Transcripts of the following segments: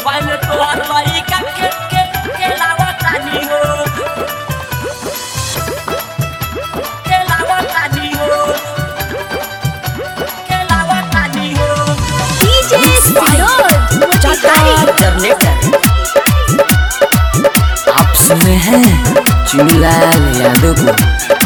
पहले तो हलवाई का के लावतानी हो के लावतानी हो के लावतानी हो डीजे सिनोद जनरेटर आप सुने हैं चुनीलाल यादव को।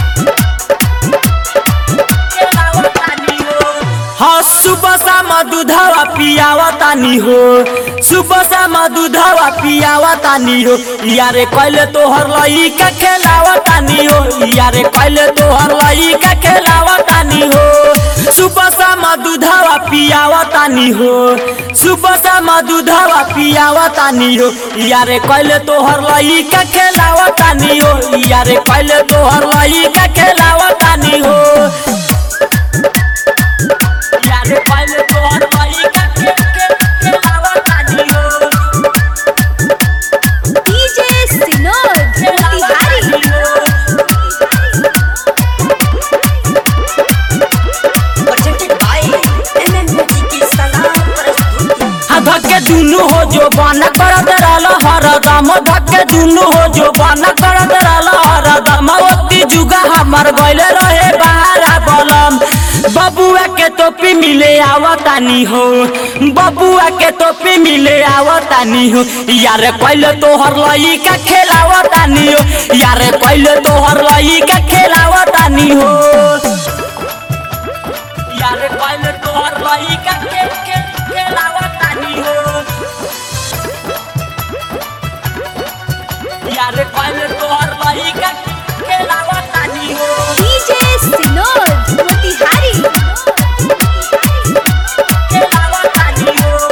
हाँ सुबह शाम दूधवा पियावतानी हो सुबह शाम दूधवा पियावतानी हो यारे कहले तोहर लइका खेलावतानी हो यारे कहले तोहर लइका खेलावतानी हो सुबह शाम दूधवा पियावतानी हो सुबह शाम दूधवा पियावतानी हो यारे कहले तोहर लइका खेलावतानी हो यारे कहले तोहर लइका खेलावतानी हो यारे पहले तो हलवाई का के लावतानी हो DJ Sinod Motihari presented by N N G की सलाम प्रस्तुति। धक्के दुनु हो जो बना करत रहल हरदम धक्के दुनु हो जो बना करत रहल हरदम ओती जुगा हमर गइले रहे बाहर बलम बबुआ के टोपी मिले आवतानी हो बबुआ के टोपी मिले आवतानी हो यारे कहले तोहर लइका खेलावतानी हो यारे कहले तोहर लइका खेलावतानी हो यारे कहले तोहर लइका खेलावतानी हो यारे कहले तोहर लइका खेलावतानी हो डीजे सिनोद मोतिहारी खेलावतानी हो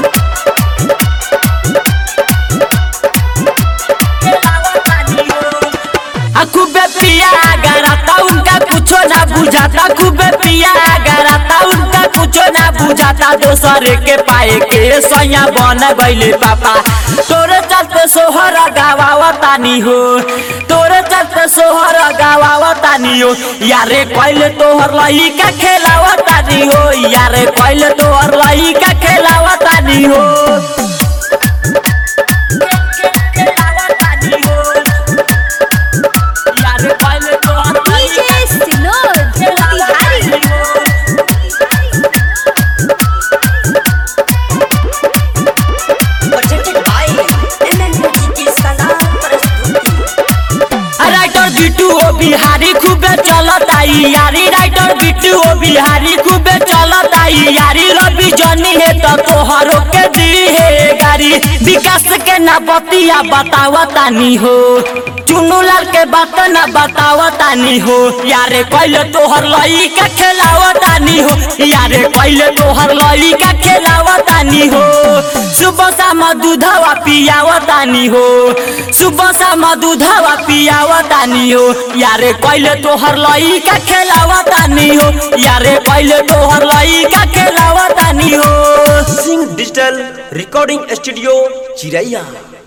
खेलावतानी हो खूबे पिया गराता उनका कुछो ना बुझाता खूबे पिया गराता उनका कुछो ना बुझाता दोसरे के पाए के सैया बन गइले पापा तोरे चलते सोहर गावावतानी हो तोरे चलते सोहर गावावतानी हो यारे कहले तोहर लइका खेलावतानी हो यारे कहले तोहर लइका खेलावतानी हो खेलावतानी हो यारे कहले तोहर DJ Sinod Motihari presented by N N G की सलाम प्रस्तुति। राइटर बिट्टू ओ बिहारी खूबे चलता यारी राइटर बिट्टू ओ बिहारी खूबे चलता यारी रवि जनी है तो तोहरो के दी है गाड़ी विकास के ना बतिया बतावतानी हो चुनुलाल के बात ना बतावतानी हो यारे कहले तोहर लइका खेलावतानी हो यारे कहले तोहर लइका खेलावतानी हो सुबह शाम दूधवा पियावतानी हो सुबह शाम दूधवा पियावतानी हो यारे कहले तोहर लइका खेलावतानी हो यारे कहले तोहर लइका खेलावतानी हो सिंह डिजिटल रिकॉर्डिंग स्टूडियो चिरैया।